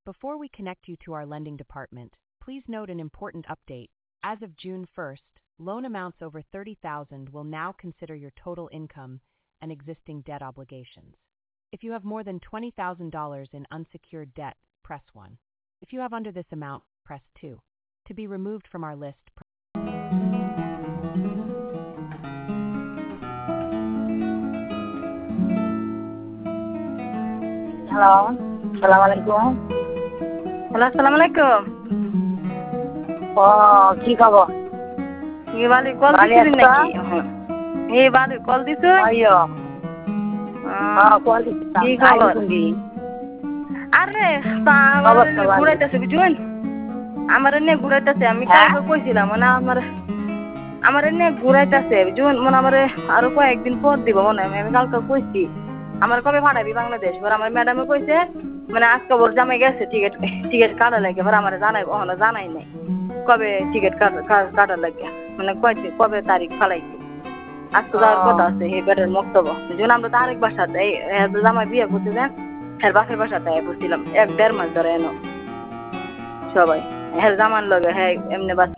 Before we connect you to our lending department, please note an important update. As of June 1st, loan amounts over $30,000 will now consider your total income and existing debt obligations. If you have more than $20,000 in unsecured debt, press 1. If you have under this amount, press 2. To be removed from our list, Halo, Assalamualaikum. Hello আসসালামু আলাইকুম। কি খবর? এই বালি call ভালো দিছিলেন আছো? নাকি? এই বালি কল দিছো? আইয়ো। কল কি খবর? আরে আমার ঘুরাইতেছে বুঝুন, আমার এনে ঘুরাইতেছে। আমি কালকে কইছিলাম মানে আমার এনে ঘুরাইতেছে বুঝুন, মানে আমার আরো কয়েকদিন পর দিব মনে হয়। আমি কালকে কইছি আমার কবে পাঠাবি বাংলাদেশ, এবার আমার ম্যাডামে কইছে মানে আজকে ওর জামাই গেছে টিকিট কাটা লাগে, এবার আমার জানাই ওখানে জানাই নাই কবে টিকিট কাটার লাগে, মানে কবে তারিখ ফালাইছে। আজকে যাওয়ার কথা আছে এই বেটার মক্তব্য বুঝুন। আমরা তো আরেক বাসাতে জামাই বিয়ে করতে দেন, হ্যাঁ বাপের বাসাতে পড়ছিলাম 1-1.5 মাস ধরে এনো সবাই, হ্যাঁ জামান লগে হ্যাঁ এমনি বাস